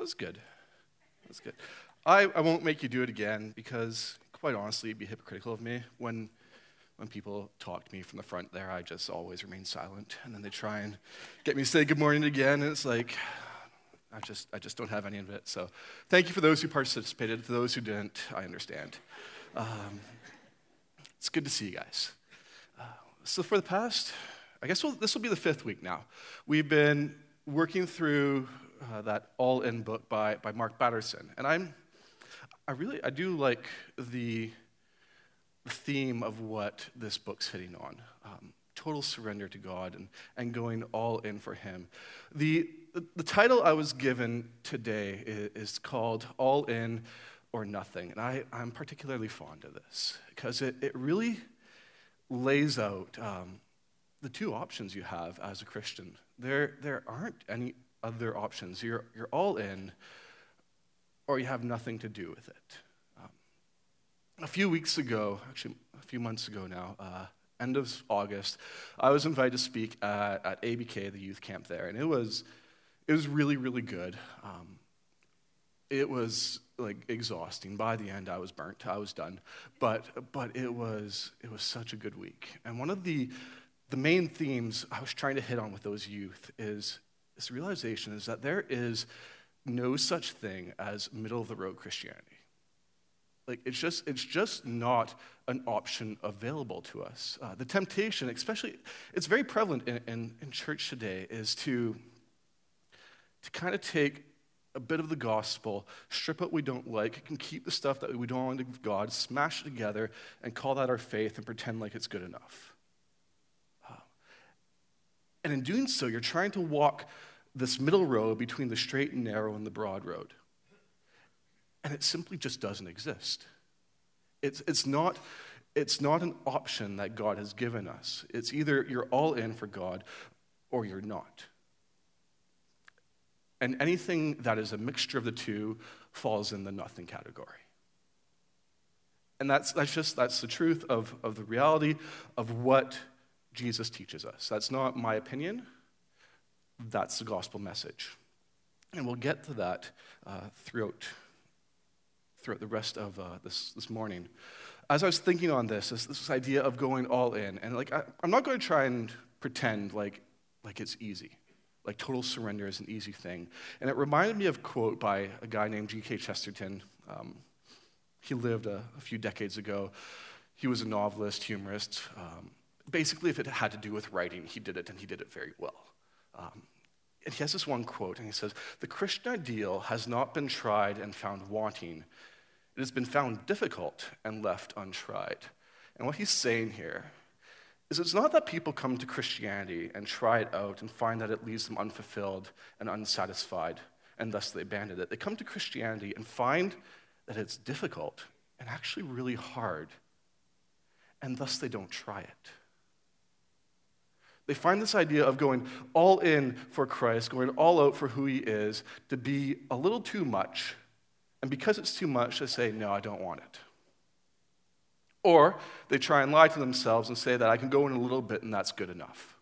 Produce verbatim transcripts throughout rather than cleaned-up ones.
was good. That was good. I, I won't make you do it again because, quite honestly, it'd be hypocritical of me. When when people talk to me from the front there, I just always remain silent, and then they try and get me to say good morning again, and it's like, I just I just don't have any of it. So thank you for those who participated. For those who didn't, I understand. Um, it's good to see you guys. Uh, so for the past, I guess we'll, this will be the fifth week now. We've been working through uh, that All In book by by Mark Batterson, and I'm I really I do like the theme of what this book's hitting on. Um, total surrender to God and, and going all in for Him. The, the the title I was given today is, is called All In or Nothing. And I, I'm particularly fond of this because it, it really lays out um, the two options you have as a Christian. There there aren't any other options. You're, you're all in or you have nothing to do with it. Um, a few weeks ago, actually a few months ago now, uh, end of August, I was invited to speak at, at A B K, the youth camp there, and it was it was really, really good. Um, it was like exhausting. By the end, I was burnt. I was done. But but it was it was such a good week. And one of the the main themes I was trying to hit on with those youth is this realization is that there is no such thing as middle of the road Christianity. Like, it's just it's just not an option available to us. Uh, the temptation, especially, it's very prevalent in, in, in church today, is to, to kind of take a bit of the gospel, strip what we don't like, and keep the stuff that we don't want to give God, smash it together, and call that our faith and pretend like it's good enough. Uh, and in doing so, you're trying to walk this middle road between the straight and narrow and the broad road. And it simply just doesn't exist. It's, it's, not, it's not an option that God has given us. It's either you're all in for God or you're not. And anything that is a mixture of the two falls in the nothing category. And that's, that's just that's the truth of, of the reality of what Jesus teaches us. That's not my opinion. That's the gospel message. And we'll get to that uh, throughout throughout the rest of uh, this, this morning. As I was thinking on this, this, this idea of going all in, and like I, I'm not going to try and pretend like, like it's easy, like total surrender is an easy thing. And it reminded me of a quote by a guy named G K Chesterton. Um, he lived a, a few decades ago. He was a novelist, humorist. Um, basically, if it had to do with writing, he did it, and he did it very well. Um, and he has this one quote, and he says, "The Christian ideal has not been tried and found wanting. It has been found difficult and left untried." And what he's saying here is it's not that people come to Christianity and try it out and find that it leaves them unfulfilled and unsatisfied, and thus they abandon it. They come to Christianity and find that it's difficult and actually really hard, and thus they don't try it. They find this idea of going all in for Christ, going all out for who He is, to be a little too much. And because it's too much, they say, no, I don't want it. Or they try and lie to themselves and say that I can go in a little bit and that's good enough.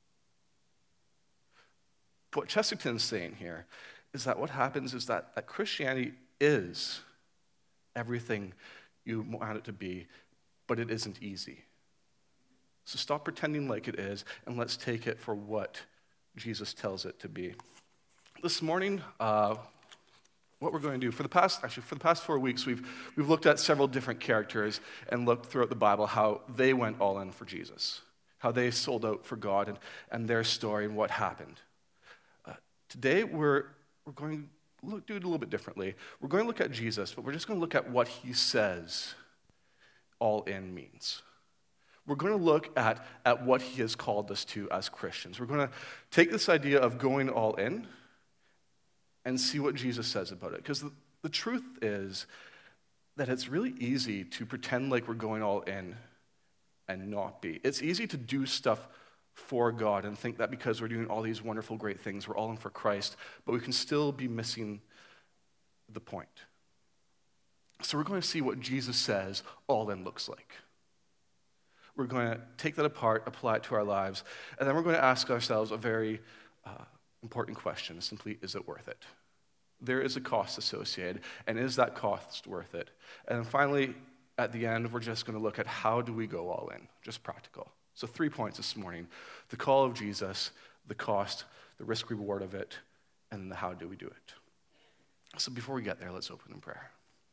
What Chesterton's saying here is that what happens is that, that Christianity is everything you want it to be, but it isn't easy. So stop pretending like it is, and let's take it for what Jesus tells it to be. This morning, uh, what we're going to do for the past actually for the past four weeks, we've we've looked at several different characters and looked throughout the Bible how they went all in for Jesus, how they sold out for God, and, and their story and what happened. Uh, today, we're we're going to look, do it a little bit differently. We're going to look at Jesus, but we're just going to look at what He says all in means. We're going to look at, at what He has called us to as Christians. We're going to take this idea of going all in and see what Jesus says about it. Because the, the truth is that it's really easy to pretend like we're going all in and not be. It's easy to do stuff for God and think that because we're doing all these wonderful, great things, we're all in for Christ, but we can still be missing the point. So we're going to see what Jesus says all in looks like. We're going to take that apart, apply it to our lives, and then we're going to ask ourselves a very uh, important question, simply, is it worth it? There is a cost associated, and is that cost worth it? And then finally, at the end, we're just going to look at how do we go all in, just practical. So three points this morning: the call of Jesus, the cost, the risk-reward of it, and then the how do we do it. So before we get there, let's open in prayer.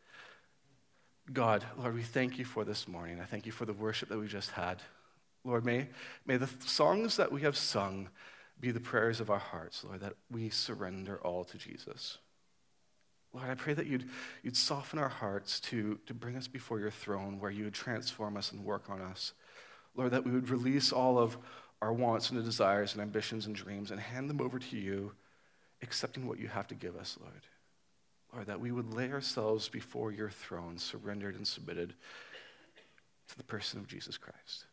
God, Lord, we thank you for this morning. I thank you for the worship that we just had. Lord, may, may the songs that we have sung be the prayers of our hearts, Lord, that we surrender all to Jesus. Lord, I pray that you'd, you'd soften our hearts to, to bring us before your throne, where you would transform us and work on us. Lord, that we would release all of our wants and desires and ambitions and dreams and hand them over to you, accepting what you have to give us, Lord. Lord, that we would lay ourselves before your throne, surrendered and submitted to the person of Jesus Christ.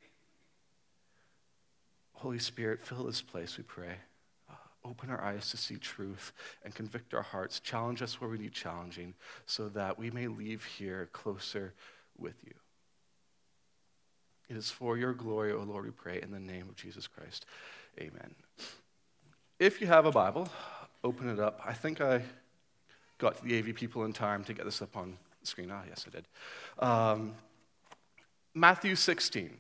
Holy Spirit, fill this place, we pray. Uh, open our eyes to see truth and convict our hearts. Challenge us where we need challenging, so that we may leave here closer with you. It is for your glory, O Lord, we pray, in the name of Jesus Christ. Amen. If you have a Bible, open it up. I think I got to the A V people in time to get this up on the screen. Ah, yes, I did. Um, Matthew sixteen.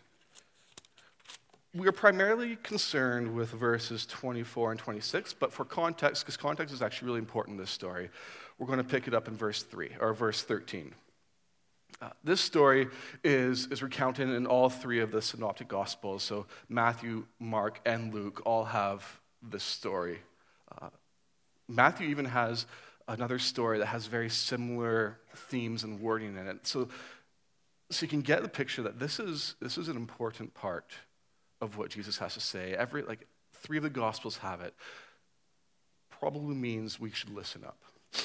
We are primarily concerned with verses twenty-four and twenty-six, but for context, because context is actually really important in this story, we're going to pick it up in verse three, or verse thirteen. Uh, this story is, is recounted in all three of the synoptic gospels. So Matthew, Mark, and Luke all have this story. Uh, Matthew even has another story that has very similar themes and wording in it. So, so you can get the picture that this is this is an important part of what Jesus has to say. Every like three of the gospels have it. Probably means we should listen up.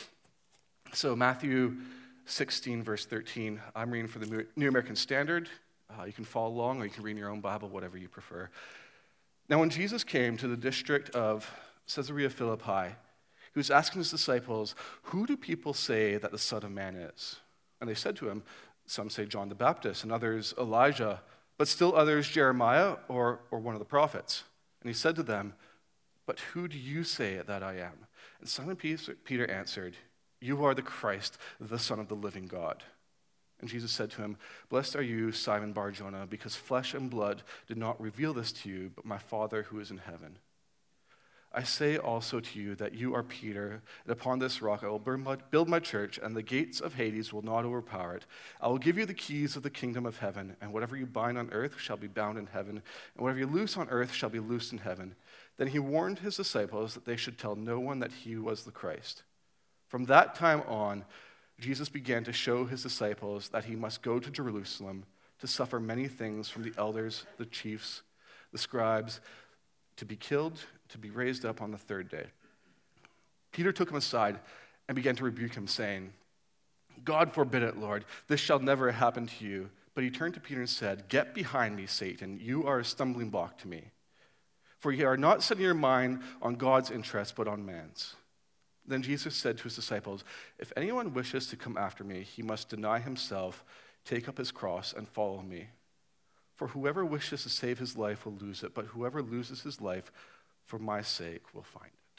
So Matthew sixteen, verse thirteen. I'm reading for the New American Standard. Uh, you can follow along, or you can read in your own Bible, whatever you prefer. Now, when Jesus came to the district of Caesarea Philippi, he was asking his disciples, "Who do people say that the Son of Man is?" And they said to him, "Some say John the Baptist, and others Elijah, but still others Jeremiah or, or one of the prophets." And he said to them, "But who do you say that I am?" And Simon Peter answered, "You are the Christ, the Son of the living God." And Jesus said to him, "Blessed are you, Simon Bar-Jonah, because flesh and blood did not reveal this to you, but my Father who is in heaven. I say also to you that you are Peter, and upon this rock I will build my church, and the gates of Hades will not overpower it. I will give you the keys of the kingdom of heaven, and whatever you bind on earth shall be bound in heaven, and whatever you loose on earth shall be loosed in heaven." Then he warned his disciples that they should tell no one that he was the Christ. From that time on, Jesus began to show his disciples that he must go to Jerusalem to suffer many things from the elders, the chiefs, the scribes, to be killed, to be raised up on the third day. Peter took him aside and began to rebuke him, saying, "God forbid it, Lord, this shall never happen to you." But he turned to Peter and said, "Get behind me, Satan. You are a stumbling block to me. For you are not setting your mind on God's interest, but on man's." Then Jesus said to his disciples, "If anyone wishes to come after me, he must deny himself, take up his cross, and follow me. For whoever wishes to save his life will lose it, but whoever loses his life for my sake will find it."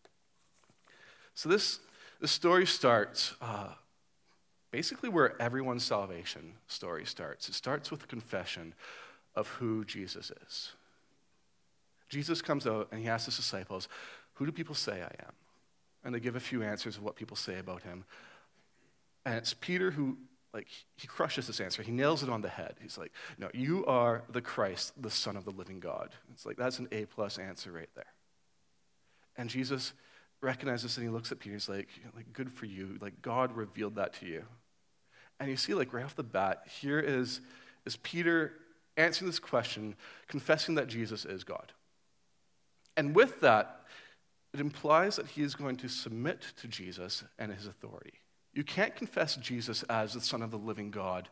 So this, this story starts uh, basically where everyone's salvation story starts. It starts with the confession of who Jesus is. Jesus comes out and he asks his disciples, "Who do people say I am?" And they give a few answers of what people say about him. And it's Peter who, like, he crushes this answer. He nails it on the head. He's like, "No, you are the Christ, the Son of the living God." It's like, that's an A-plus answer right there. And Jesus recognizes and he looks at Peter. He's like, like, "Good for you. Like, God revealed that to you." And you see, like, right off the bat, here is, is Peter answering this question, confessing that Jesus is God. And with that, it implies that he is going to submit to Jesus and his authority. You can't confess Jesus as the Son of the living God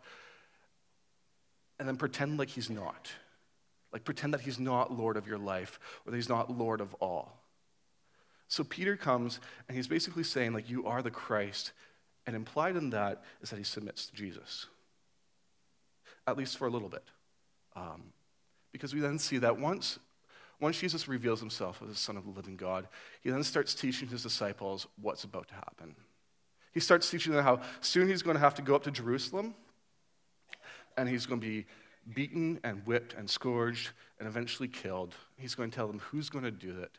and then pretend like he's not. Like pretend that he's not Lord of your life or that he's not Lord of all. So Peter comes and he's basically saying, like, you are the Christ, and implied in that is that he submits to Jesus, at least for a little bit. Um, because we then see that once, Once Jesus reveals himself as the Son of the living God, he then starts teaching his disciples what's about to happen. He starts teaching them how soon he's going to have to go up to Jerusalem, and he's going to be beaten and whipped and scourged and eventually killed. He's going to tell them who's going to do it.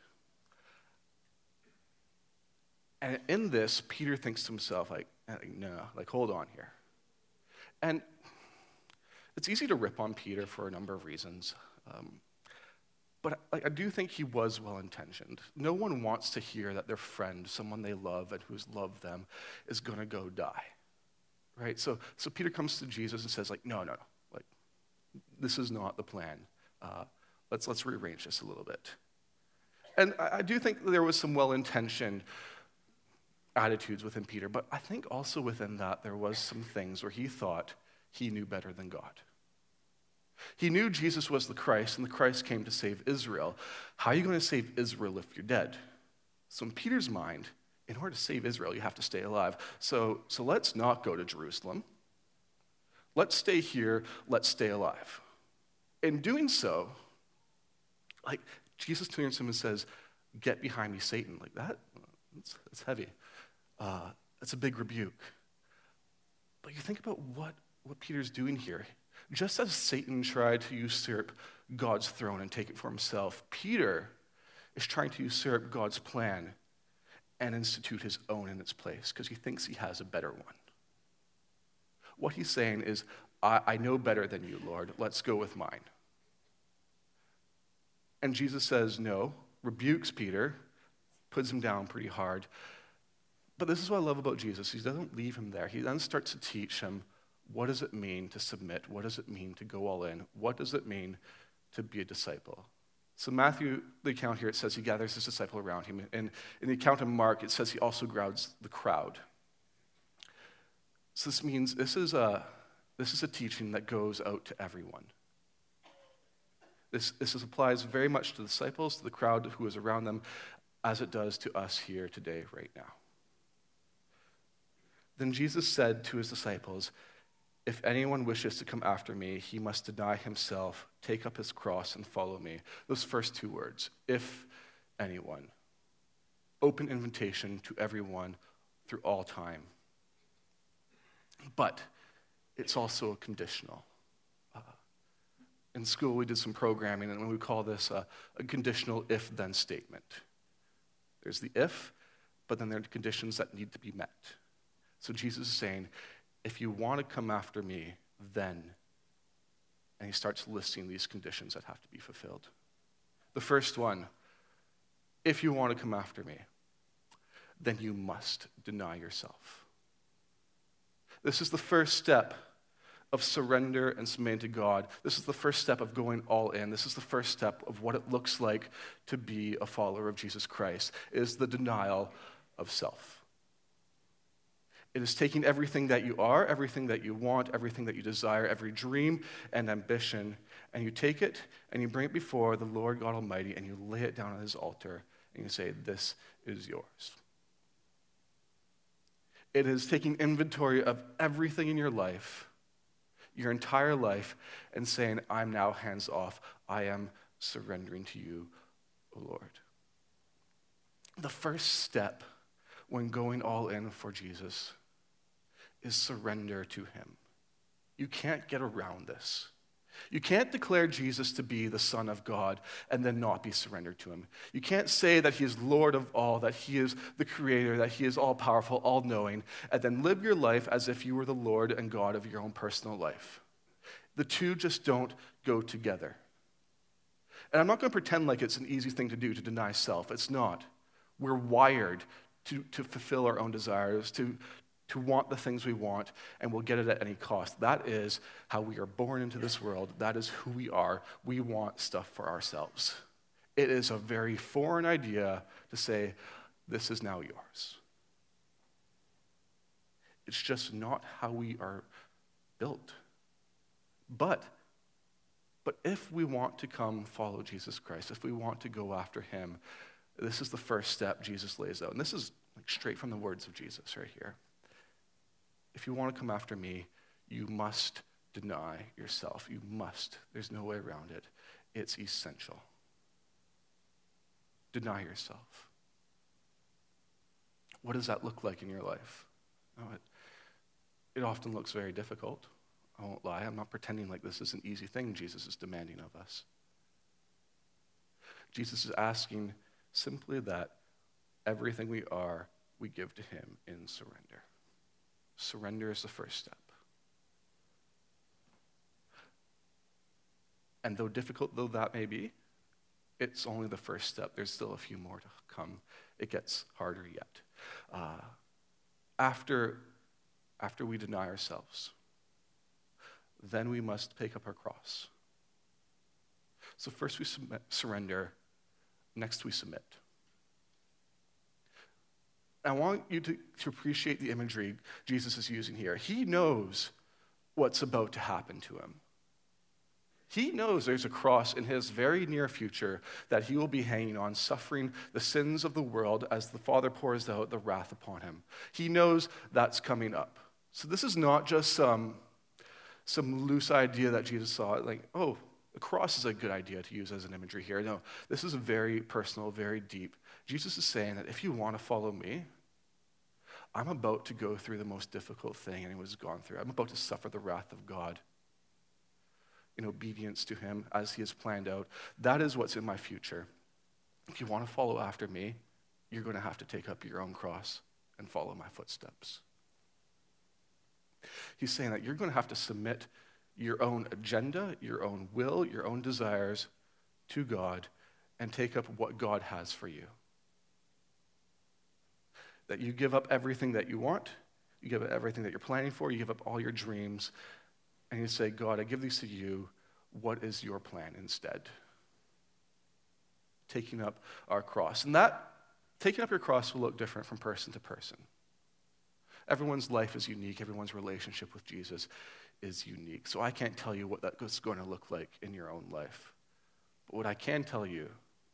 And in this, Peter thinks to himself, like, no, like, hold on here. And it's easy to rip on Peter for a number of reasons. Um, but I, I do think he was well-intentioned. No one wants to hear that their friend, someone they love and who's loved them, is going to go die. Right? So, so Peter comes to Jesus and says, like, no, no, no. Like, this is not the plan. Uh, let's, let's rearrange this a little bit. And I, I do think there was some well-intentioned attitudes within Peter, but I think also within that there was some things where he thought he knew better than God. He knew Jesus was the Christ, and the Christ came to save Israel. How are you going to save Israel if you're dead? So in Peter's mind, in order to save Israel, you have to stay alive. So, so let's not go to Jerusalem. Let's stay here. Let's stay alive. In doing so, like, Jesus turns to him and says, get behind me, Satan. Like that, that's, that's heavy. Uh, that's a big rebuke. But you think about what, what Peter's doing here. Just as Satan tried to usurp God's throne and take it for himself, Peter is trying to usurp God's plan and institute his own in its place because he thinks he has a better one. What he's saying is, I, I know better than you, Lord. Let's go with mine. And Jesus says no, rebukes Peter, puts him down pretty hard. But this is what I love about Jesus. He doesn't leave him there. He then starts to teach him, what does it mean to submit? What does it mean to go all in? What does it mean to be a disciple? So Matthew, the account here, it says he gathers his disciple around him. And in the account of Mark, it says he also crowds the crowd. So this means this is a, this is a teaching that goes out to everyone. This, this applies very much to the disciples, to the crowd who is around them, as it does to us here today, right now. Then Jesus said to his disciples, if anyone wishes to come after me, he must deny himself, take up his cross, and follow me. Those first two words, if anyone. Open invitation to everyone through all time. But it's also conditional. Uh, in school, we did some programming, and we call this a, a conditional if-then statement. There's the if, but then there are conditions that need to be met. So Jesus is saying, if you want to come after me, then, and he starts listing these conditions that have to be fulfilled. The first one, if you want to come after me, then you must deny yourself. This is the first step of surrender and submitting to God. This is the first step of going all in. This is the first step of what it looks like to be a follower of Jesus Christ, is the denial of self. It is taking everything that you are, everything that you want, everything that you desire, every dream and ambition, and you take it and you bring it before the Lord God Almighty and you lay it down on his altar and you say, this is yours. It is taking inventory of everything in your life, your entire life, and saying, I'm now hands off. I am surrendering to you, O Lord. The first step when going all in for Jesus is surrender to him. You can't get around this. You can't declare Jesus to be the Son of God and then not be surrendered to him. You can't say that he is Lord of all, that he is the creator, that he is all-powerful, all-knowing, and then live your life as if you were the Lord and God of your own personal life. The two just don't go together. And I'm not going to pretend like it's an easy thing to do to deny self. It's not. We're wired to, to fulfill our own desires, to, to want the things we want, and we'll get it at any cost. That is how we are born into this world. That is who we are. We want stuff for ourselves. It is a very foreign idea to say, this is now yours. It's just not how we are built. But, but if we want to come follow Jesus Christ, if we want to go after him, this is the first step Jesus lays out. And this is like straight from the words of Jesus right here. If you want to come after me, you must deny yourself. You must. There's no way around it. It's essential. deny yourself. What does that look like in your life? Oh, it, it often looks very difficult. I won't lie. I'm not pretending like this is an easy thing Jesus is demanding of us. Jesus is asking simply that everything we are, we give to him in surrender. Surrender is the first step. And though difficult though that may be, it's only the first step. There's still a few more to come. It gets harder yet. Uh, after, after we deny ourselves, then we must pick up our cross. So first we submit, surrender, next we submit. I want you to, to appreciate the imagery Jesus is using here. He knows what's about to happen to him. He knows there's a cross in his very near future that he will be hanging on, suffering the sins of the world as the Father pours out the wrath upon him. He knows that's coming up. So this is not just some, some loose idea that Jesus saw, like, oh, the cross is a good idea to use as an imagery here. No, this is very personal, very deep. Jesus is saying that if you want to follow me, I'm about to go through the most difficult thing anyone's gone through. I'm about to suffer the wrath of God in obedience to him as he has planned out. That is what's in my future. If you want to follow after me, you're going to have to take up your own cross and follow my footsteps. He's saying that you're going to have to submit your own agenda, your own will, your own desires to God and take up what God has for you. That you give up everything that you want, you give up everything that you're planning for, you give up all your dreams, and you say, God, I give these to you. What is your plan instead? Taking up our cross. And that, taking up your cross will look different from person to person. Everyone's life is unique. Everyone's relationship with Jesus is unique. So I can't tell you what that's going to look like in your own life. But what I can tell you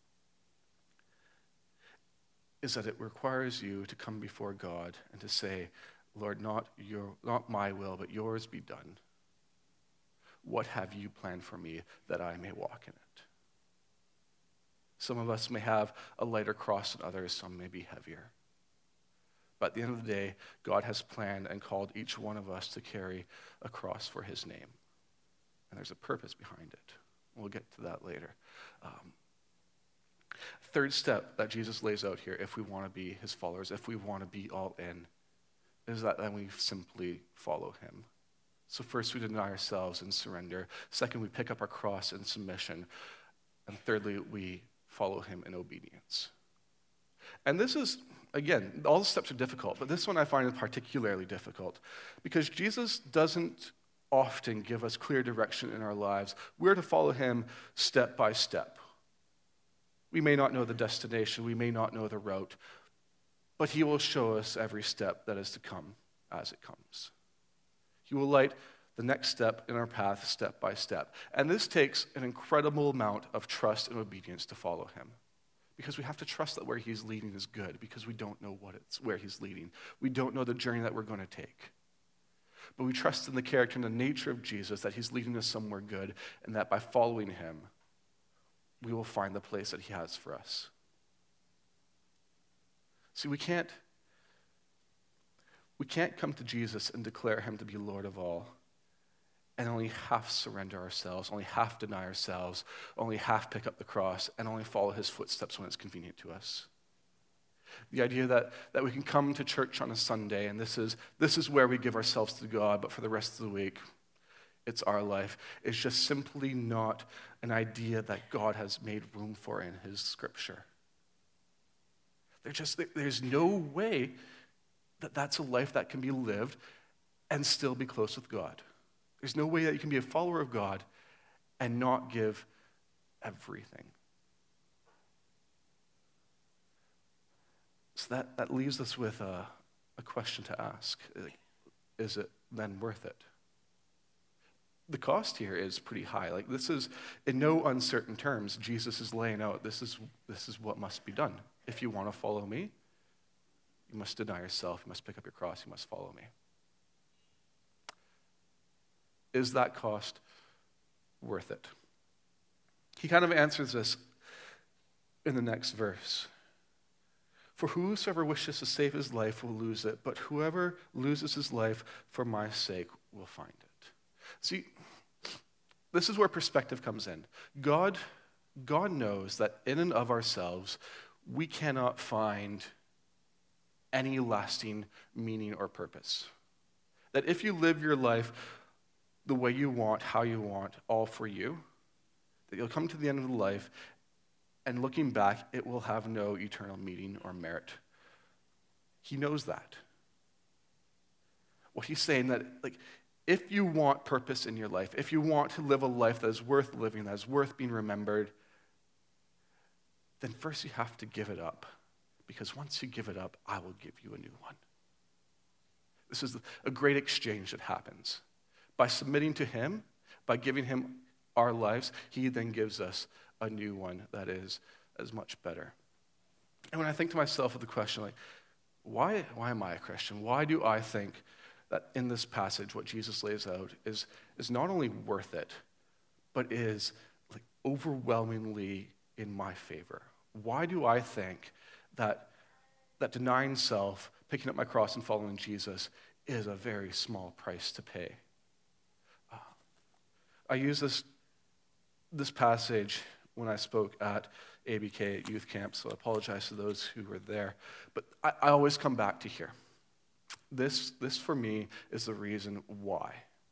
is that it requires you to come before God and to say, Lord, not your, not my will, but yours be done. What have you planned for me that I may walk in it? Some of us may have a lighter cross than others, some may be heavier. But at the end of the day, God has planned and called each one of us to carry a cross for his name. And there's a purpose behind it. We'll get to that later. Um, third step that Jesus lays out here, if we want to be his followers, if we want to be all in, is that then we simply follow him. So first we deny ourselves and surrender. Second, we pick up our cross in submission. And thirdly, we follow him in obedience. And this is, again, all the steps are difficult, but this one I find particularly difficult because Jesus doesn't often give us clear direction in our lives. We're to follow him step by step. We may not know the destination, we may not know the route, but he will show us every step that is to come as it comes. He will light the next step in our path step by step. And this takes an incredible amount of trust and obedience to follow him. Because we have to trust that where he's leading is good, because we don't know what it's where he's leading. We don't know the journey that we're going to take. But we trust in the character and the nature of Jesus, that he's leading us somewhere good, and that by following him, we will find the place that he has for us. See, we can't We can't come to Jesus and declare him to be Lord of all and only half surrender ourselves, only half deny ourselves, only half pick up the cross, and only follow his footsteps when it's convenient to us. The idea that, that we can come to church on a Sunday and this is, this is where we give ourselves to God, but for the rest of the week, it's our life, is just simply not an idea that God has made room for in his scripture. There's just, there's no way that that's a life that can be lived and still be close with God. There's no way that you can be a follower of God and not give everything. So that, that leaves us with a, a question to ask. Is it then worth it? The cost here is pretty high. Like, this is, in no uncertain terms, Jesus is laying out, this is, this is what must be done. If you want to follow me, you must deny yourself, you must pick up your cross, you must follow me. Is that cost worth it? He kind of answers this in the next verse. For whosoever wishes to save his life will lose it, but whoever loses his life for my sake will find it. See, this is where perspective comes in. God, God knows that in and of ourselves, we cannot find any lasting meaning or purpose. That if you live your life the way you want, how you want, all for you, that you'll come to the end of the life, and looking back, it will have no eternal meaning or merit. He knows that. What he's saying that, like, if you want purpose in your life, if you want to live a life that is worth living, that is worth being remembered, then first you have to give it up. Because once you give it up, I will give you a new one. This is a great exchange that happens. By submitting to him, by giving him our lives, he then gives us a new one that is as much better. And when I think to myself of the question, like, why, why am I a Christian? Why do I think that in this passage what Jesus lays out is, is not only worth it, but is like overwhelmingly in my favor? Why do I think that, that denying self, picking up my cross and following Jesus is a very small price to pay? Uh, I use this, this passage when I spoke at A B K at youth camp, so I apologize to those who were there. But I, I always come back to here. This, this for me is the reason why,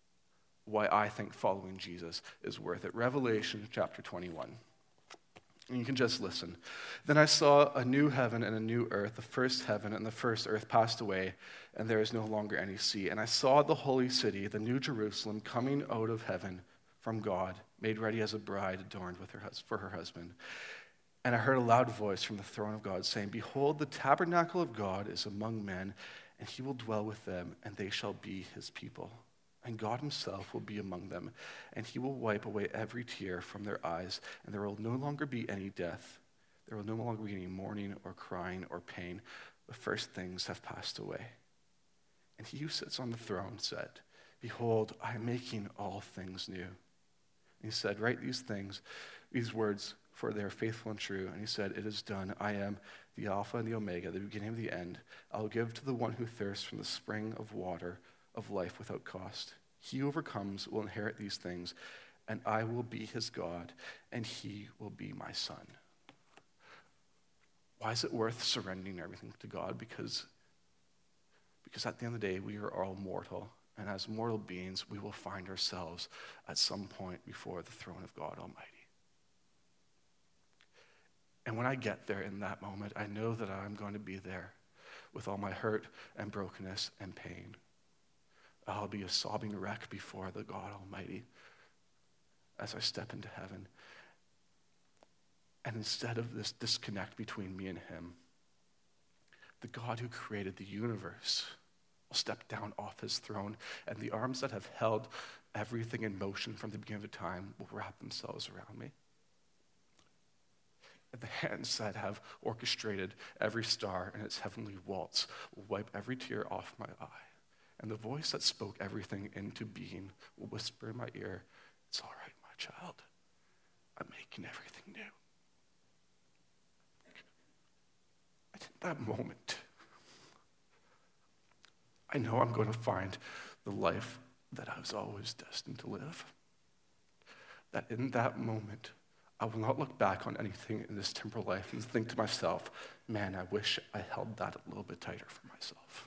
why I think following Jesus is worth it. Revelation chapter twenty-one. And you can just listen. Then I saw a new heaven and a new earth. The first heaven and the first earth passed away, and there is no longer any sea. And I saw the holy city, the new Jerusalem, coming out of heaven from God, made ready as a bride adorned with her hus- for her husband. And I heard a loud voice from the throne of God saying, Behold, the tabernacle of God is among men, and he will dwell with them, and they shall be his people. And God himself will be among them, and he will wipe away every tear from their eyes, and there will no longer be any death. There will no longer be any mourning or crying or pain. The first things have passed away. And he who sits on the throne said, Behold, I am making all things new. And he said, Write these things, these words, for they are faithful and true. And he said, It is done. I am the Alpha and the Omega, the beginning and the end. I will give to the one who thirsts from the spring of water of life without cost. He who overcomes will inherit these things, and I will be his God, and he will be my son. Why is it worth surrendering everything to God? Because, because at the end of the day, we are all mortal, and as mortal beings, we will find ourselves at some point before the throne of God Almighty. And when I get there in that moment, I know that I'm going to be there with all my hurt and brokenness and pain. I'll be a sobbing wreck before the God Almighty as I step into heaven. And instead of this disconnect between me and him, the God who created the universe will step down off his throne, and the arms that have held everything in motion from the beginning of time will wrap themselves around me. And the hands that have orchestrated every star in its heavenly waltz will wipe every tear off my eye. And the voice that spoke everything into being will whisper in my ear, It's all right, my child. I'm making everything new. And in that moment, I know I'm going to find the life that I was always destined to live. That in that moment, I will not look back on anything in this temporal life and think to myself, man, I wish I held that a little bit tighter for myself.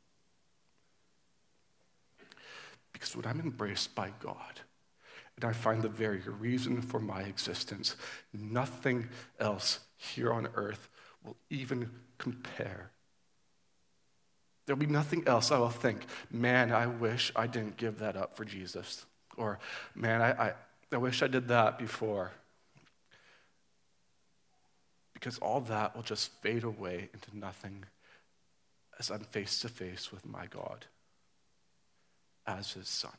Because when I'm embraced by God, and I find the very reason for my existence, nothing else here on earth will even compare. There'll be nothing else I will think, man, I wish I didn't give that up for Jesus. Or, man, I, I, I wish I did that before. Because all that will just fade away into nothing as I'm face to face with my God as his son.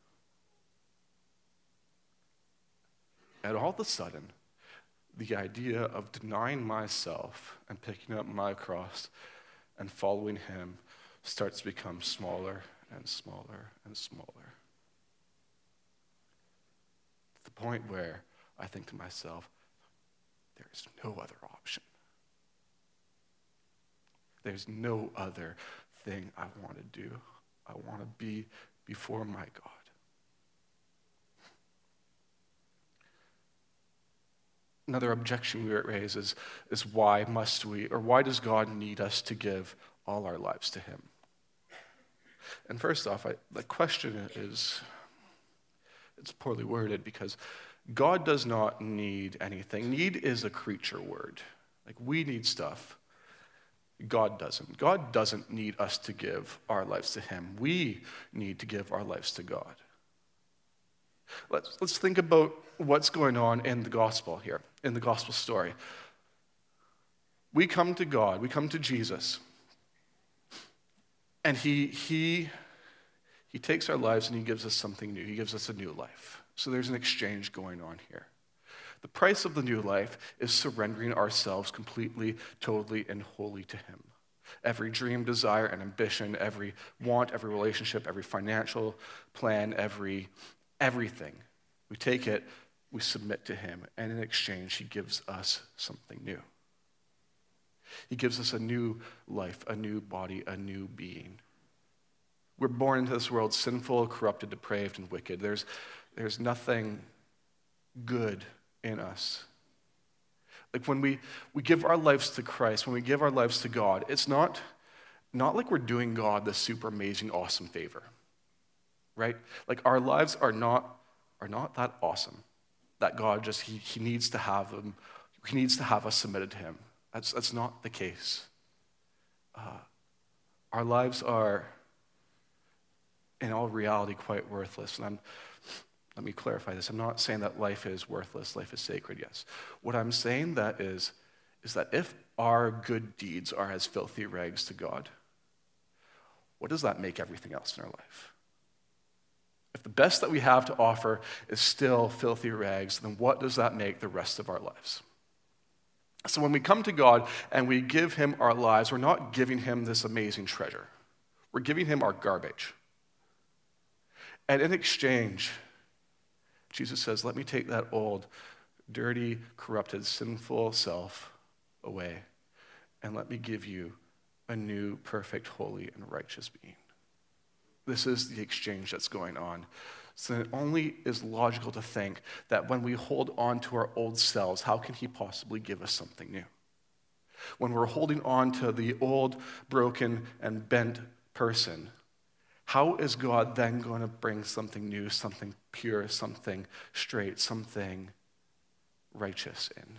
And all of a sudden, the idea of denying myself and picking up my cross and following him starts to become smaller and smaller and smaller. To the point where I think to myself, there is no other option. There's no other thing I want to do. I want to be before my God. Another objection we raise is, is why must we, or why does God need us to give all our lives to him? And first off, I, the question is, it's poorly worded because God does not need anything. Need is a creature word. Like we need stuff. God doesn't. God doesn't need us to give our lives to him. We need to give our lives to God. Let's, let's think about what's going on in the gospel here, in the gospel story. We come to God, we come to Jesus, and he, he, he takes our lives and he gives us something new. He gives us a new life. So there's an exchange going on here. The price of the new life is surrendering ourselves completely, totally, and wholly to him. Every dream, desire, and ambition, every want, every relationship, every financial plan, every everything. We take it, we submit to him, and in exchange, he gives us something new. He gives us a new life, a new body, a new being. We're born into this world sinful, corrupted, depraved, and wicked. There's, there's nothing good in us. Like when we, we give our lives to Christ, when we give our lives to God, it's not, not like we're doing God this super amazing, awesome favor. Right? Like our lives are not are not that awesome that God just he, he needs to have them, he needs to have us submitted to him. That's that's not the case. Uh, our lives are, in all reality, quite worthless. And I'm let me clarify this. I'm not saying that life is worthless, life is sacred, yes. What I'm saying that is is that if our good deeds are as filthy rags to God, what does that make everything else in our life? If the best that we have to offer is still filthy rags, then what does that make the rest of our lives? So when we come to God and we give him our lives, we're not giving him this amazing treasure. We're giving him our garbage. And in exchange, Jesus says, let me take that old, dirty, corrupted, sinful self away, and let me give you a new, perfect, holy, and righteous being. This is the exchange that's going on. So it only is logical to think that when we hold on to our old selves, how can he possibly give us something new? When we're holding on to the old, broken, and bent person, how is God then going to bring something new, something pure, something straight, something righteous in?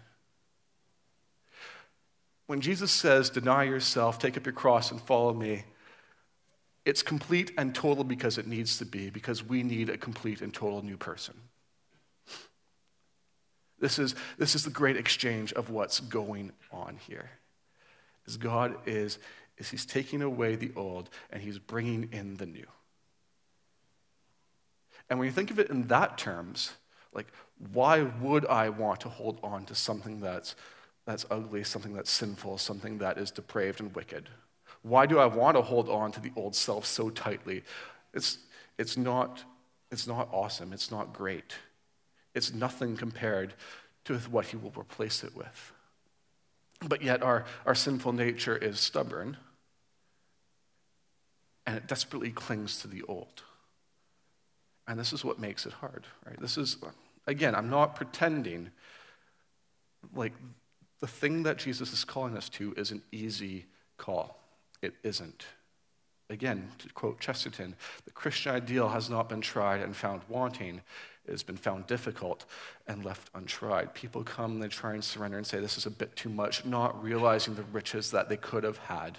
When Jesus says, deny yourself, take up your cross, and follow me, it's complete and total because it needs to be, because we need a complete and total new person. This is, this is the great exchange of what's going on here. Is God is, is he's taking away the old and he's bringing in the new. And when you think of it in that terms, like, why would I want to hold on to something that's, that's ugly, something that's sinful, something that is depraved and wicked? Why do I want to hold on to the old self so tightly? It's, it's, not, it's not awesome. It's not great. It's nothing compared to what he will replace it with. But yet our, our sinful nature is stubborn, and it desperately clings to the old. And this is what makes it hard, right? This is, again, I'm not pretending like the thing that Jesus is calling us to is an easy call. It isn't. Again, to quote Chesterton, the Christian ideal has not been tried and found wanting. It has been found difficult and left untried. People come and they try and surrender and say, this is a bit too much, not realizing the riches that they could have had.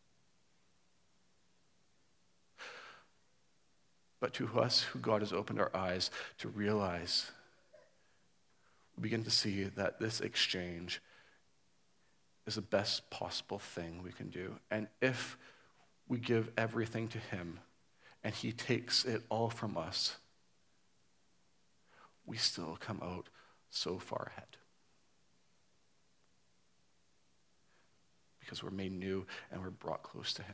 But to us, who God has opened our eyes to realize, we begin to see that this exchange is the best possible thing we can do. And if we give everything to him and he takes it all from us, we still come out so far ahead. Because we're made new and we're brought close to him.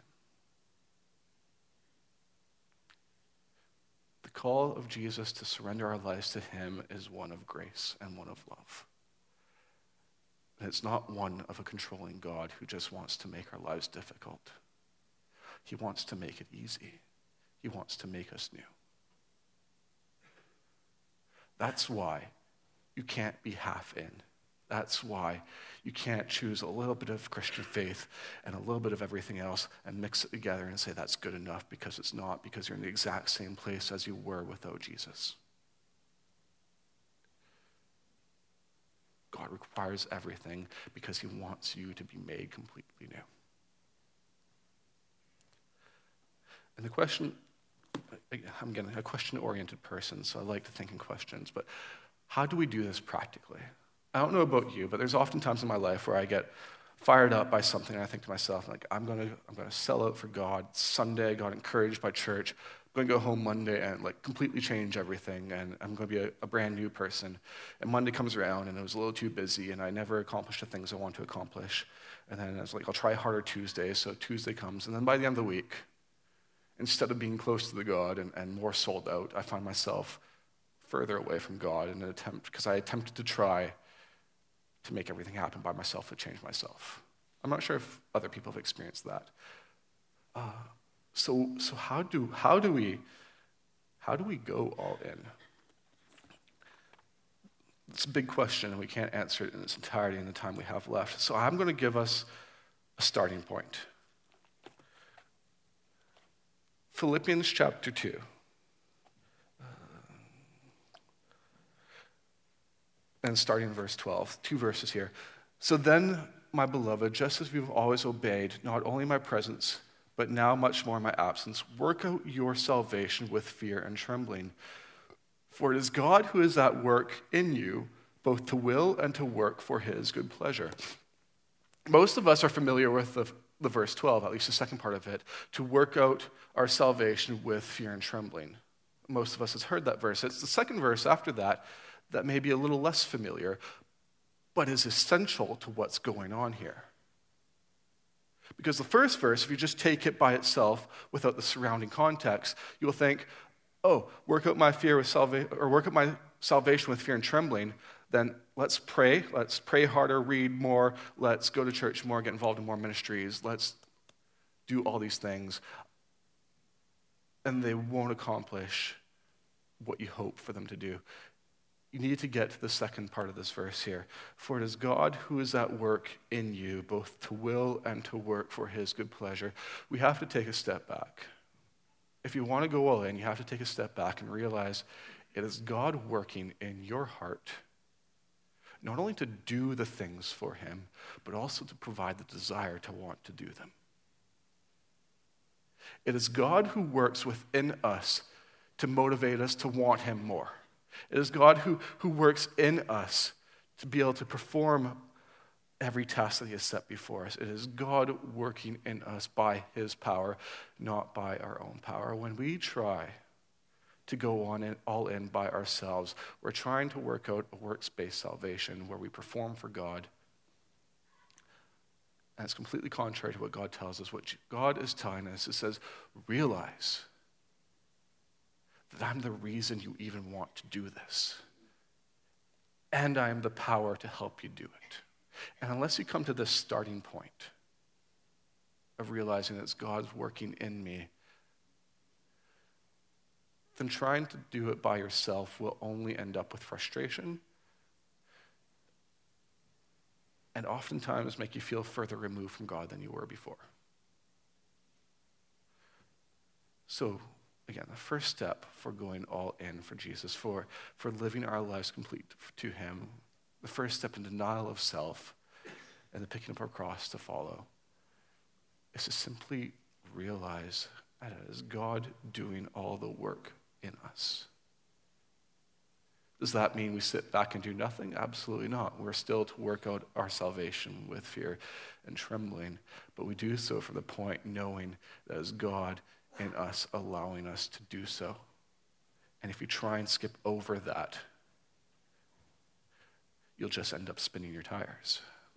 The call of Jesus to surrender our lives to him is one of grace and one of love. And it's not one of a controlling God who just wants to make our lives difficult. He wants to make it easy. He wants to make us new. That's why you can't be half in. That's why you can't choose a little bit of Christian faith and a little bit of everything else and mix it together and say that's good enough, because it's not, because you're in the exact same place as you were without Jesus. God requires everything because he wants you to be made completely new. And the question, I'm again a question-oriented person, so I like to think in questions, but how do we do this practically? I don't know about you, but there's often times in my life where I get fired up by something and I think to myself, like, I'm gonna I'm gonna sell out for God. Sunday, I got encouraged by church. I'm gonna go home Monday and like completely change everything, and I'm gonna be a, a brand new person. And Monday comes around and it was a little too busy and I never accomplished the things I want to accomplish. And then I was like, I'll try harder Tuesday, so Tuesday comes, and then by the end of the week, instead of being close to the God and, and more sold out, I find myself further away from God in an attempt, because I attempted to try to make everything happen by myself, to change myself. I'm not sure if other people have experienced that. Uh, so, so how do how do we how do we go all in? It's a big question, and we can't answer it in its entirety in the time we have left. So I'm going to give us a starting point. Philippians chapter two. And starting in verse twelve, two verses here. So then, my beloved, just as we've always obeyed, not only my presence, but now much more in my absence, work out your salvation with fear and trembling. For it is God who is at work in you, both to will and to work for his good pleasure. Most of us are familiar with the, the verse twelve, at least the second part of it, to work out our salvation with fear and trembling. Most of us has heard that verse. It's the second verse after that that may be a little less familiar, but is essential to what's going on here. Because the first verse, if you just take it by itself without the surrounding context, you will think, oh, work out my fear with salvation, or work out my salvation with fear and trembling, then let's pray, let's pray harder, read more, let's go to church more, get involved in more ministries, let's do all these things. And they won't accomplish what you hope for them to do. You need to get to the second part of this verse here. For it is God who is at work in you, both to will and to work for his good pleasure. We have to take a step back. If you want to go all in, you have to take a step back and realize it is God working in your heart, not only to do the things for him, but also to provide the desire to want to do them. It is God who works within us to motivate us to want him more. It is God who, who works in us to be able to perform every task that he has set before us. It is God working in us by his power, not by our own power. When we try to go on and all in by ourselves, we're trying to work out a works-based salvation where we perform for God. And it's completely contrary to what God tells us. What God is telling us, it says, realize that I'm the reason you even want to do this. And I am the power to help you do it. And unless you come to this starting point of realizing that it's God's working in me, then trying to do it by yourself will only end up with frustration and oftentimes make you feel further removed from God than you were before. So, again, the first step for going all in for Jesus, for, for living our lives complete to him, the first step in denial of self and the picking up our cross to follow, is to simply realize that it is God doing all the work in us. Does that mean we sit back and do nothing? Absolutely not. We're still to work out our salvation with fear and trembling, but we do so from the point knowing that it is God in us allowing us to do so. And if you try and skip over that, you'll just end up spinning your tires.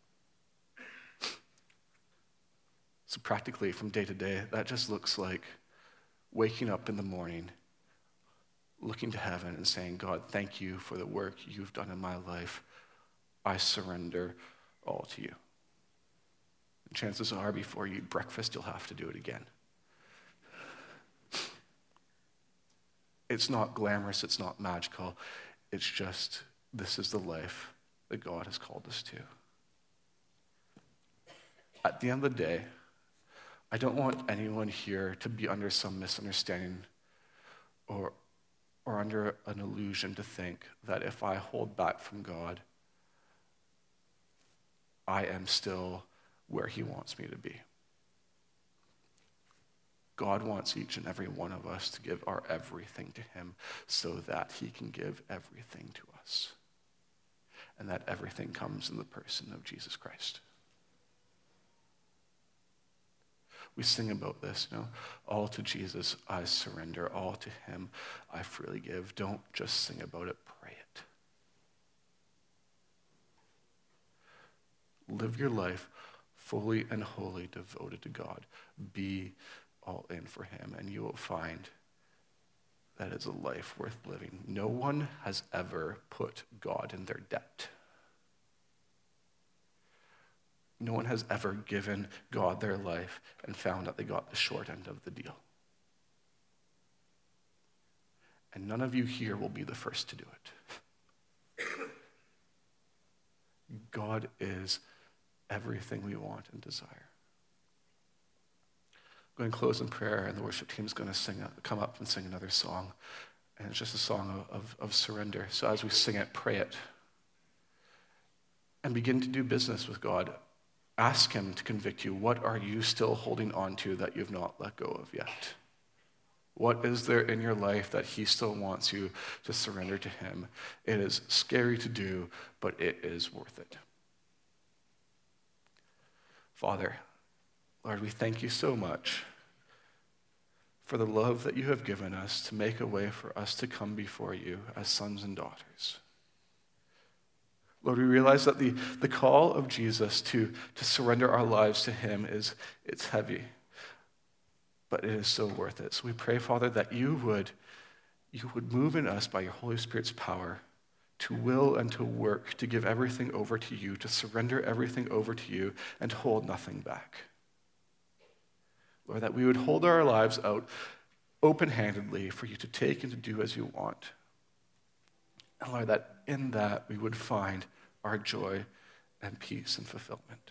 So practically, from day to day, that just looks like waking up in the morning, looking to heaven and saying, God, thank you for the work you've done in my life. I surrender all to you. And chances are before you eat breakfast, you'll have to do it again. It's not glamorous, it's not magical. It's just, this is the life that God has called us to. At the end of the day, I don't want anyone here to be under some misunderstanding or, or under an illusion to think that if I hold back from God, I am still where he wants me to be. God wants each and every one of us to give our everything to him so that he can give everything to us. And that everything comes in the person of Jesus Christ. We sing about this, you know, all to Jesus I surrender, all to him I freely give. Don't just sing about it, pray it. Live your life fully and wholly devoted to God. Be all in for him, and you will find that is a life worth living. No one has ever put God in their debt. No one has ever given God their life and found that they got the short end of the deal. And none of you here will be the first to do it. God is everything we want and desire. I'm going to close in prayer, and the worship team is going to sing, come up and sing another song. And it's just a song of, of, of surrender. So as we sing it, pray it. And begin to do business with God. Ask him to convict you. What are you still holding on to that you've not let go of yet? What is there in your life that he still wants you to surrender to him? It is scary to do, but it is worth it. Father, Lord, we thank you so much for the love that you have given us to make a way for us to come before you as sons and daughters. Lord, we realize that the, the call of Jesus to, to surrender our lives to him is it's heavy, but it is so worth it. So we pray, Father, that you would, you would move in us by your Holy Spirit's power to will and to work, to give everything over to you, to surrender everything over to you, and to hold nothing back. Lord, that we would hold our lives out open-handedly for you to take and to do as you want. And Lord, that in that we would find our joy and peace and fulfillment.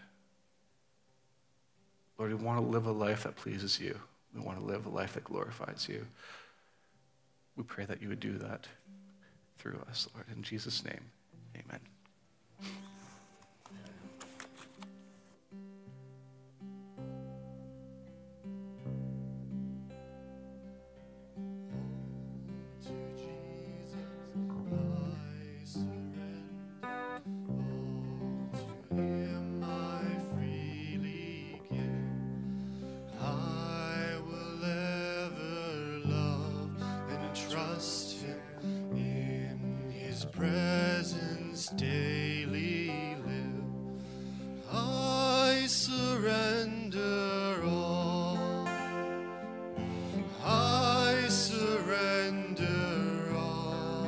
Lord, we want to live a life that pleases you. We want to live a life that glorifies you. We pray that you would do that through us, Lord. In Jesus' name, amen. Daily live, I surrender all, I surrender all,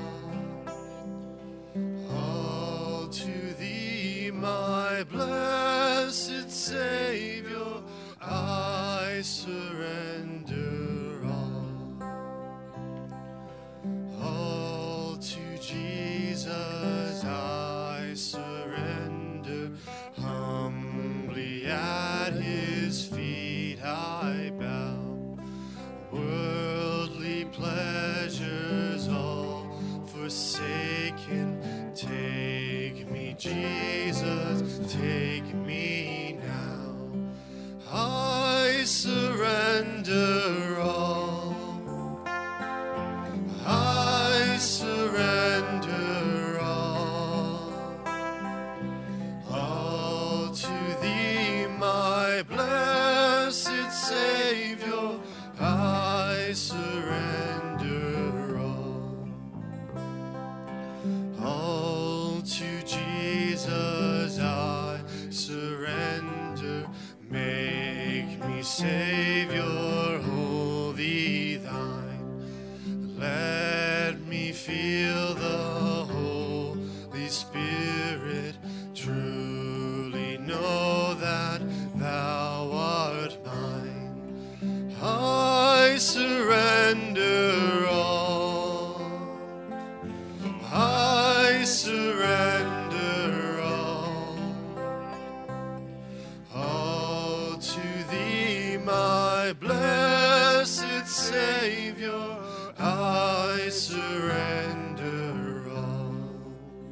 all to thee, my blessed Savior, I surrender all, all to Jesus, I surrender, humbly at his feet I bow, worldly pleasures all forsaken, take me, Jesus, take me now, I surrender all, I surrender all, all to thee, my blessed Savior, I surrender all, all to Jesus I surrender, make me Savior, wholly thine, let me feel the Holy Spirit truly my blessed Savior, I surrender all.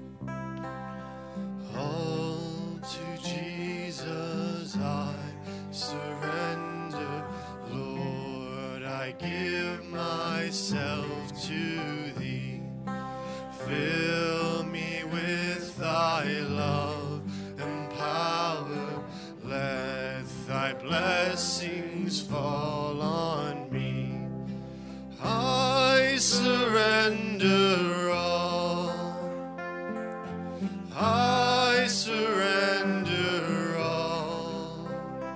All to Jesus I surrender. Lord, I give myself to thee. Fill me with thy love and power. Let thy blessings fall on me. I surrender all. I surrender all.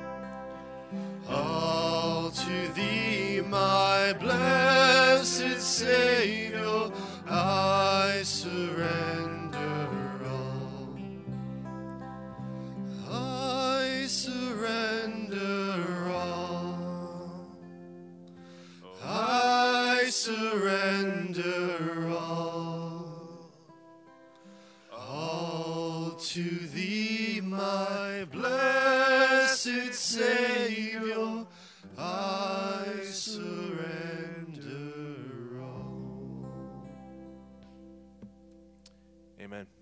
All to thee, my blessed Savior, I surrender all. I surrender all. I surrender all. All to thee, my blessed Savior, I surrender all. Amen.